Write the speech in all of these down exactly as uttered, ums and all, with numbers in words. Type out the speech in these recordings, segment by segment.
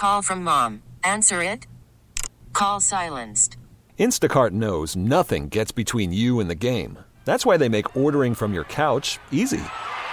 Call from mom. Answer it. Call silenced. Instacart knows nothing gets between you and the game. That's why they make ordering from your couch easy.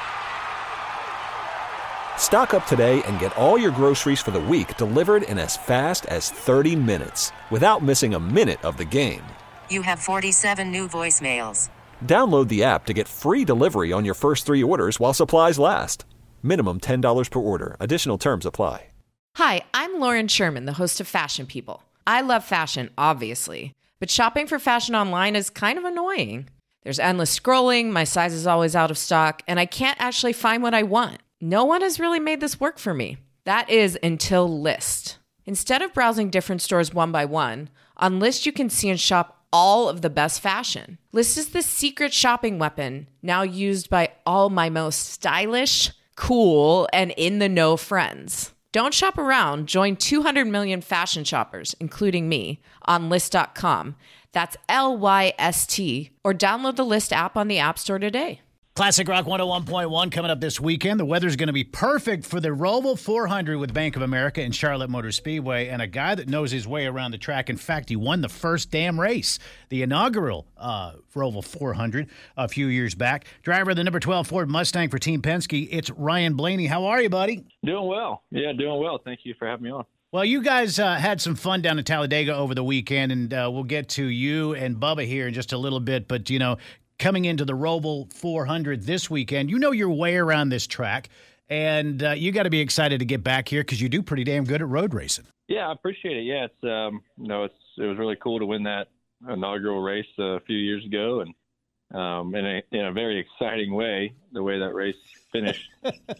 Stock up today and get all your groceries for the week delivered in as fast as thirty minutes without missing a minute of the game. You have forty-seven new voicemails. Download the app to get free delivery on your first three orders while supplies last. Minimum ten dollars per order. Additional terms apply. Hi, I'm Lauren Sherman, the host of Fashion People. I love fashion, obviously, but shopping for fashion online is kind of annoying. There's endless scrolling, my size is always out of stock, and I can't actually find what I want. No one has really made this work for me. That is until Lyst. Instead of browsing different stores one by one, on Lyst you can see and shop all of the best fashion. Lyst is the secret shopping weapon now used by all my most stylish, cool, and in-the-know friends. Don't shop around. Join two hundred million fashion shoppers, including me, on Lyst dot com. That's L Y S T. Or download the Lyst app on the App Store today. Classic Rock one oh one point one coming up this weekend. The weather's going to be perfect for the Roval four hundred with Bank of America and Charlotte Motor Speedway, and a guy that knows his way around the track. In fact, he won the first damn race, the inaugural uh, Roval four hundred a few years back. Driver of the number twelve Ford Mustang for Team Penske, it's Ryan Blaney. How are you, buddy? Doing well. Yeah, doing well. Thank you for having me on. Well, you guys uh, had some fun down in Talladega over the weekend, and uh, we'll get to you and Bubba here in just a little bit. But, you know, coming into the Roval four hundred this weekend, you know your way around this track, and uh, you got to be excited to get back here because you do pretty damn good at road racing. Yeah, I appreciate it. Yeah, it's um, you know, it's it was really cool to win that inaugural race uh, a few years ago, and um, in a in a very exciting way, the way that race finished.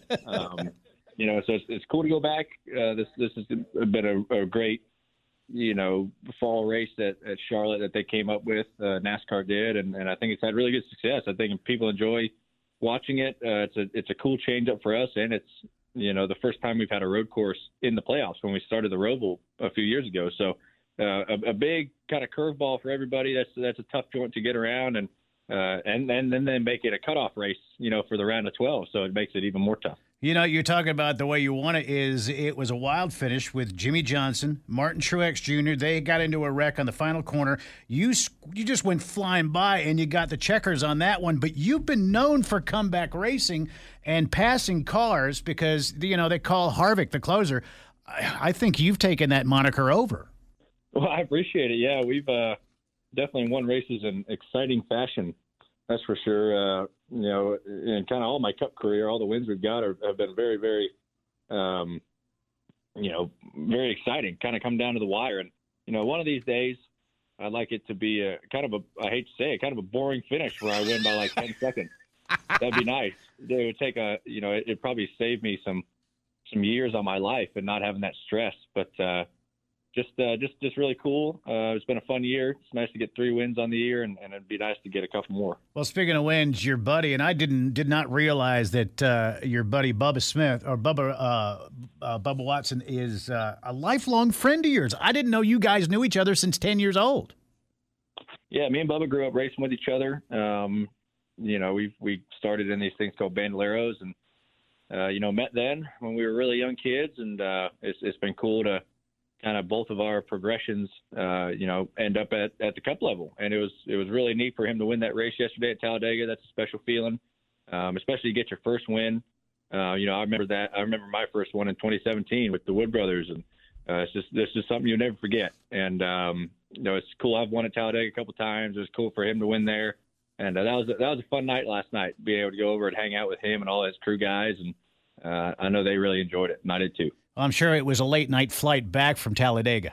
um, you know, so it's, it's cool to go back. Uh, this this has been a, a great, you know, fall race at, at Charlotte that they came up with, uh, NASCAR did, and, and I think it's had really good success. I think people enjoy watching it. Uh, it's a it's a cool change up for us, and it's, you know, the first time we've had a road course in the playoffs when we started the Roval a few years ago. So uh, a, a big kind of curveball for everybody. That's that's a tough joint to get around, and uh, and and then then make it a cutoff race, you know, for the round of twelve. So it makes it even more tough. You know, you're talking about the way you won it is it was a wild finish with Jimmy Johnson, Martin Truex Junior They got into a wreck on the final corner. You you just went flying by, and you got the checkers on that one. But you've been known for comeback racing and passing cars because, you know, they call Harvick the closer. I, I think you've taken that moniker over. Well, I appreciate it. Yeah, we've uh, definitely won races in exciting fashion. That's for sure. Uh, you know, in kind of all my Cup career, all the wins we've got are, have been very, very, um, you know, very exciting. Kind of come down to the wire, and you know, one of these days, I'd like it to be a kind of a, I hate to say it, kind of a boring finish where I win by like ten seconds. That'd be nice. It would take a, you know, it, it'd probably save me some, some years on my life and not having that stress. But uh, just, uh, just, just really cool. Uh, it's been a fun year. It's nice to get three wins on the year, and, and it'd be nice to get a couple more. Well, speaking of wins, your buddy, and I didn't did not realize that uh, your buddy Bubba Smith or Bubba uh, uh, Bubba Watson is uh, a lifelong friend of yours. I didn't know you guys knew each other since ten years old. Yeah, me and Bubba grew up racing with each other. Um, you know, we we started in these things called bandoleros, and uh, you know, met then when we were really young kids, and uh, it's it's been cool to kind of both of our progressions, uh, you know, end up at, at the Cup level. And it was it was really neat for him to win that race yesterday at Talladega. That's a special feeling, um, especially to get your first win. Uh, you know, I remember that. I remember my first one in twenty seventeen with the Wood Brothers, and uh, it's just this is something you'll never forget. And um, you know, it's cool. I've won at Talladega a couple times. It was cool for him to win there, and uh, that was a, that was a fun night last night. Being able to go over and hang out with him and all his crew guys, and uh, I know they really enjoyed it, and I did too. I'm sure it was a late night flight back from Talladega.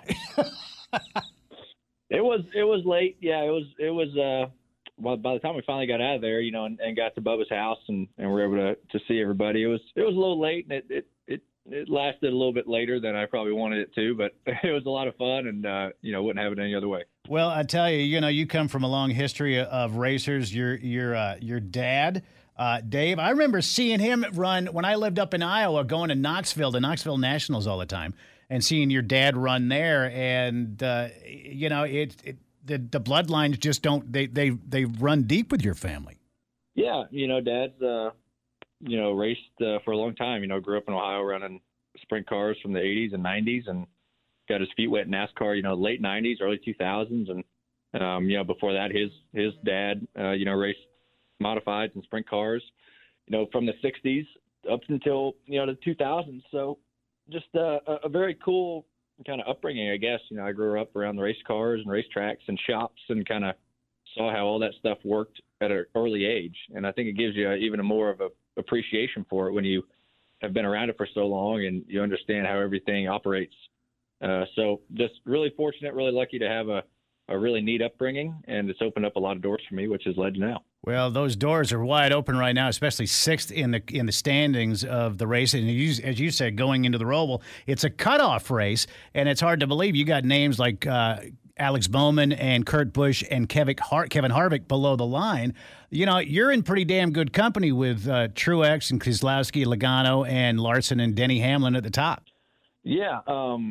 It was it was late. Yeah, it was it was. Uh, well, by the time we finally got out of there, you know, and, and got to Bubba's house, and, and were able to, to see everybody, it was it was a little late, and it, it it it lasted a little bit later than I probably wanted it to, but it was a lot of fun, and uh, you know, wouldn't have it any other way. Well, I tell you, you know, you come from a long history of racers. Your your uh, your dad. Uh, Dave, I remember seeing him run when I lived up in Iowa, going to Knoxville, the Knoxville Nationals all the time, and seeing your dad run there. And, uh, you know, it, it the, the bloodlines just don't, they, they, they run deep with your family. Yeah. You know, Dad's, uh, you know, raced uh, for a long time, you know, grew up in Ohio running sprint cars from the eighties and nineties, and got his feet wet in NASCAR, you know, late nineties, early two thousands. And, um, you know, before that, his his dad, uh, you know, raced modifieds and sprint cars, you know, from the sixties up until, you know, the two thousands. So just uh, a, a very cool kind of upbringing, I guess. You know, I grew up around the race cars and racetracks and shops and kind of saw how all that stuff worked at an early age. And I think it gives you even a more of a appreciation for it when you have been around it for so long and you understand how everything operates. Uh, so just really fortunate, really lucky to have a, a really neat upbringing, and it's opened up a lot of doors for me, which has led to now. Well, those doors are wide open right now, especially sixth in the in the standings of the race. And you, as you said, going into the Roval, it's a cutoff race, and it's hard to believe you got names like uh, Alex Bowman and Kurt Busch and Kevin, Har- Kevin Harvick below the line. You know, you're in pretty damn good company with uh, Truex and Keselowski, Logano, and Larson and Denny Hamlin at the top. Yeah, um,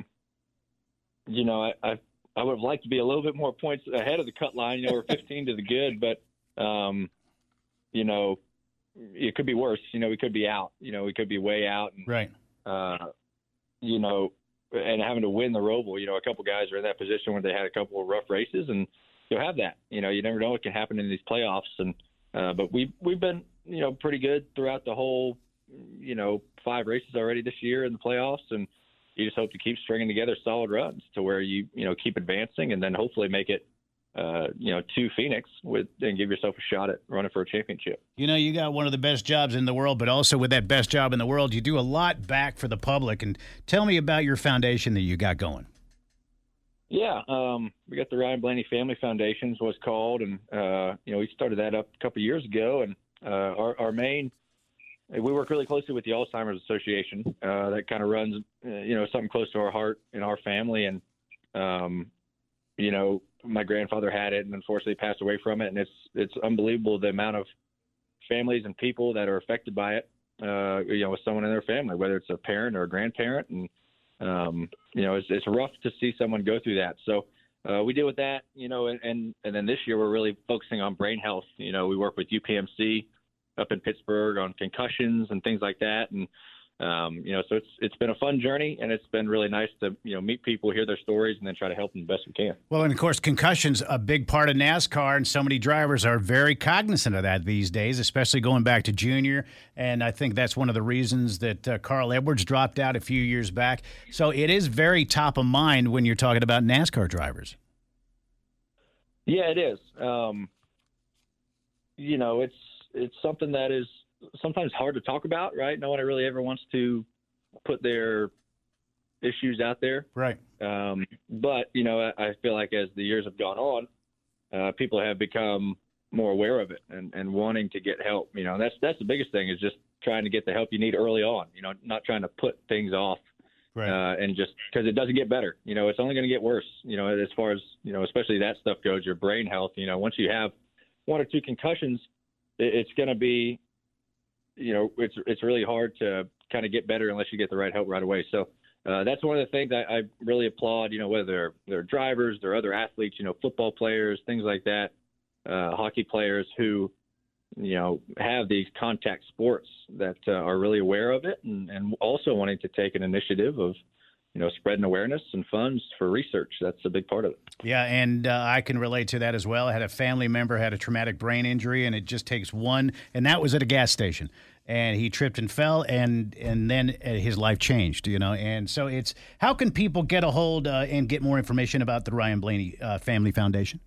you know, I, I I would have liked to be a little bit more points ahead of the cut line. You know, we're fifteen to the good, but um, you know, it could be worse. You know, we could be out. You know, we could be way out. And, right. Uh, you know, and having to win the Roval. You know, a couple guys are in that position where they had a couple of rough races, and you'll have that. You know, you never know what can happen in these playoffs. And uh, but we we've been you know pretty good throughout the whole you know five races already this year in the playoffs, and you just hope to keep stringing together solid runs to where you you know keep advancing, and then hopefully make it uh, you know to Phoenix with and give yourself a shot at running for a championship. You know, you got one of the best jobs in the world, but also with that best job in the world, you do a lot back for the public. And tell me about your foundation that you got going. Yeah, um, we got the Ryan Blaney Family Foundation, is what it's called, and uh, you know we started that up a couple of years ago, and uh, our, our main. We work really closely with the Alzheimer's Association. Uh, that kind of runs, uh, you know, something close to our heart in our family. And, um, you know, my grandfather had it and unfortunately passed away from it. And it's it's unbelievable the amount of families and people that are affected by it, uh, you know, with someone in their family, whether it's a parent or a grandparent. And, um, you know, it's, it's rough to see someone go through that. So uh, we deal with that, you know, and, and, and then this year we're really focusing on brain health. You know, we work with U P M C up in Pittsburgh on concussions and things like that. And, um, you know, so it's it's been a fun journey, and it's been really nice to, you know, meet people, hear their stories, and then try to help them the best we can. Well, and of course, concussions a big part of NASCAR, and so many drivers are very cognizant of that these days, especially going back to Junior. And I think that's one of the reasons that uh, Carl Edwards dropped out a few years back. So it is very top of mind when you're talking about NASCAR drivers. Yeah, it is. Um, you know, it's, it's something that is sometimes hard to talk about, right? No one really ever wants to put their issues out there. Right. Um, but, you know, I, I feel like as the years have gone on, uh, people have become more aware of it and, and wanting to get help. You know, that's, that's the biggest thing, is just trying to get the help you need early on, you know, not trying to put things off. Right. Uh, and just because it doesn't get better, you know, it's only going to get worse, you know, as far as, you know, especially that stuff goes, your brain health. You know, once you have one or two concussions, it's going to be, you know, it's it's really hard to kind of get better unless you get the right help right away. So uh, that's one of the things I, I really applaud, you know, whether they're, they're drivers, they're other athletes, you know, football players, things like that, uh, hockey players who, you know, have these contact sports that uh, are really aware of it, and, and also wanting to take an initiative of, you know, spreading awareness and funds for research. That's a big part of it. Yeah, and uh, I can relate to that as well. I had a family member had a traumatic brain injury, and it just takes one, and that was at a gas station. And he tripped and fell, and and then his life changed, you know. And so it's, how can people get a hold uh, and get more information about the Ryan Blaney uh, Family Foundation?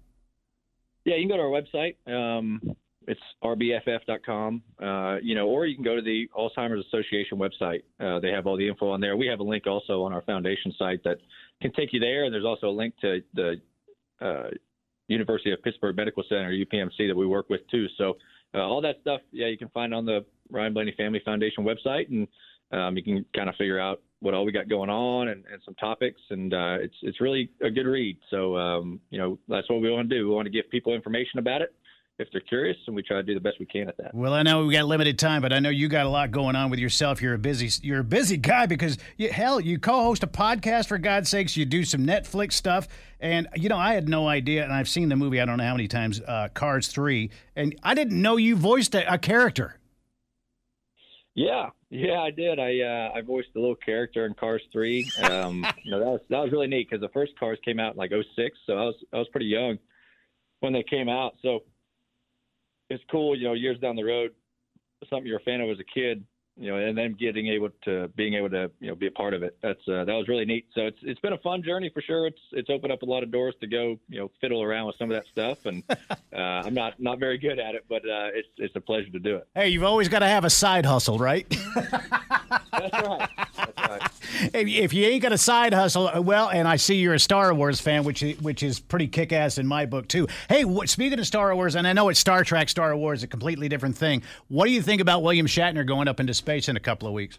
Yeah, you can go to our website. Um, it's r b f f dot com, uh, you know, or you can go to the Alzheimer's Association website. Uh, they have all the info on there. We have a link also on our foundation site that can take you there. And there's also a link to the uh, University of Pittsburgh Medical Center, U P M C, that we work with too. So uh, all that stuff, yeah, you can find on the Ryan Blaney Family Foundation website, and um, you can kind of figure out what all we got going on and, and some topics. And uh, it's it's really a good read. So, um, you know, that's what we want to do. We want to give people information about it if they're curious, and we try to do the best we can at that. Well, I know we got limited time, but I know you got a lot going on with yourself. You're a busy, you're a busy guy because, you, hell, you co-host a podcast, for God's sakes. You do some Netflix stuff, and you know I had no idea, and I've seen the movie I don't know how many times, uh, Cars three, and I didn't know you voiced a, a character. Yeah, Yeah, I did. I uh, I voiced the little character in Cars three. Um, you know, that was that was really neat because the first Cars came out in like oh six, so I was I was pretty young when they came out. So it's cool, you know, years down the road, something you're a fan of as a kid, you know, and then getting able to being able to you know be a part of it. That's uh, that was really neat. So it's it's been a fun journey for sure. It's it's opened up a lot of doors to go you know fiddle around with some of that stuff, and uh, I'm not not very good at it, but uh, it's it's a pleasure to do it. Hey, you've always got to have a side hustle, right? That's right. That's right. If, if you ain't got a side hustle, well, and I see you're a Star Wars fan, which which is pretty kick-ass in my book too. Hey, what, speaking of Star Wars, and I know it's Star Trek, Star Wars, a completely different thing. What do you think about William Shatner going up into space in a couple of weeks?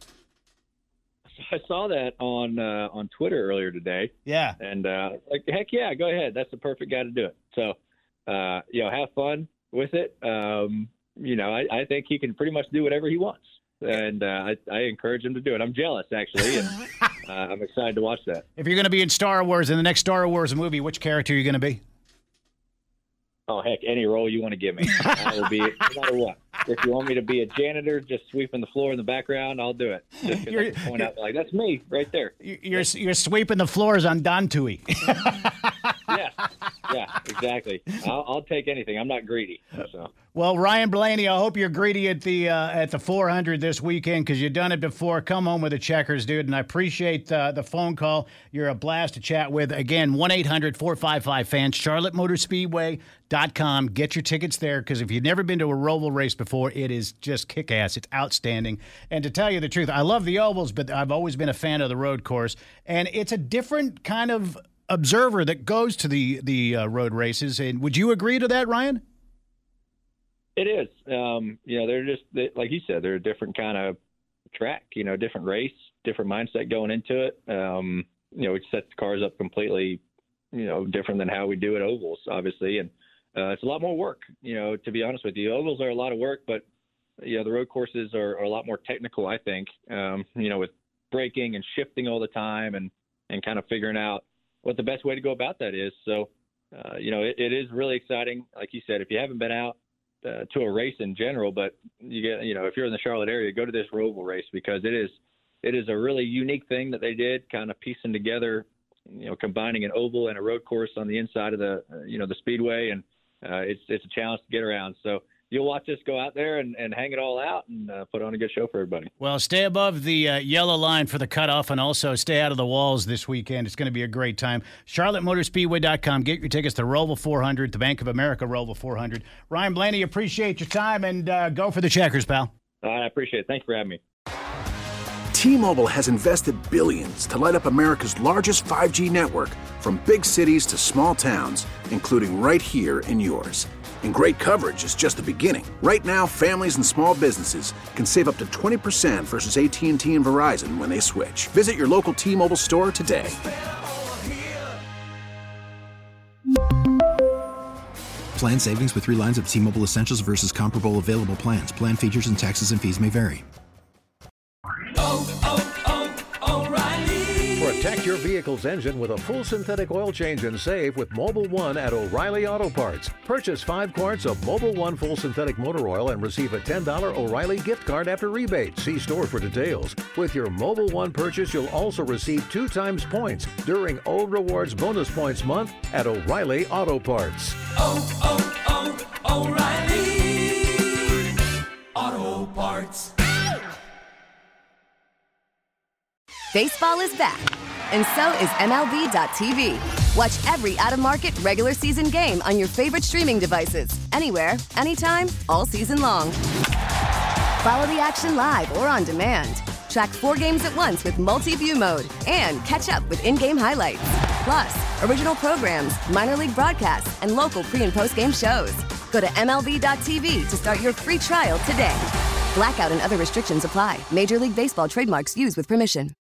I saw that on uh, on Twitter earlier today. Yeah, and uh, like heck yeah, go ahead. That's the perfect guy to do it. So, uh, you know, have fun with it. Um, you know, I, I think he can pretty much do whatever he wants. And uh, I, I encourage him to do it. I'm jealous, actually, and uh, I'm excited to watch that. If you're going to be in Star Wars, in the next Star Wars movie, which character are you going to be? Oh, heck, any role you want to give me. I will be, no matter what. If you want me to be a janitor just sweeping the floor in the background, I'll do it. Just 'cause I can point out, like, that's me right there. You're, you're sweeping the floors on Don Tui. Yeah, yeah, exactly. I'll, I'll take anything. I'm not greedy. So. Well, Ryan Blaney, I hope you're greedy at the uh, at the four hundred this weekend because you've done it before. Come home with the checkers, dude, and I appreciate uh, the phone call. You're a blast to chat with. Again, one eight hundred four five five fans, charlotte motor speedway dot com. Get your tickets there because if you've never been to a Roval race before, it is just kick-ass. It's outstanding. And to tell you the truth, I love the ovals, but I've always been a fan of the road course, and it's a different kind of observer that goes to the the uh, road races. And would you agree to that, Ryan? It is. Um, you know, they're just they, like you said, they're a different kind of track. You know, different race, different mindset going into it. Um, you know, it sets the cars up completely, you know, different than how we do at ovals, obviously, and uh, it's a lot more work. You know, to be honest with you, ovals are a lot of work, but you know, the road courses are, are a lot more technical, I think. Um, you know, with braking and shifting all the time, and and kind of figuring out what the best way to go about that is. So, uh, you know, it, it is really exciting. Like you said, if you haven't been out uh, to a race in general, but you get, you know, if you're in the Charlotte area, go to this Roval race because it is, it is a really unique thing that they did, kind of piecing together, you know, combining an oval and a road course on the inside of the, uh, you know, the speedway. And uh, it's, it's a challenge to get around. So you'll watch us go out there and, and hang it all out and uh, put on a good show for everybody. Well, stay above the uh, yellow line for the cutoff and also stay out of the walls this weekend. It's going to be a great time. charlotte motor speedway dot com. Get your tickets to Roval four hundred, the Bank of America Roval four hundred. Ryan Blaney, appreciate your time, and uh, go for the checkers, pal. I appreciate it. Thanks for having me. T-Mobile has invested billions to light up America's largest five G network from big cities to small towns, including right here in yours. And great coverage is just the beginning. Right now, families and small businesses can save up to twenty percent versus A T and T and Verizon when they switch. Visit your local T-Mobile store today. Plan savings with three lines of T-Mobile Essentials versus comparable available plans. Plan features and taxes and fees may vary. Oh, oh, oh, O'Reilly. Protect your vehicle's engine with a full synthetic oil change and save with Mobil one at O'Reilly Auto Parts. Purchase five quarts of Mobil one full synthetic motor oil and receive a ten dollars O'Reilly gift card after rebate. See store for details. With your Mobil one purchase, you'll also receive two times points during O Rewards Bonus Points Month at O'Reilly Auto Parts. Oh, oh, oh, O'Reilly Auto Parts. Baseball is back, and so is M L B dot T V. Watch every out-of-market regular season game on your favorite streaming devices, anywhere, anytime, all season long. Follow the action live or on demand. Track four games at once with multi-view mode and catch up with in-game highlights. Plus, original programs, minor league broadcasts, and local pre- and post-game shows. Go to M L B dot T V to start your free trial today. Blackout and other restrictions apply. Major League Baseball trademarks used with permission.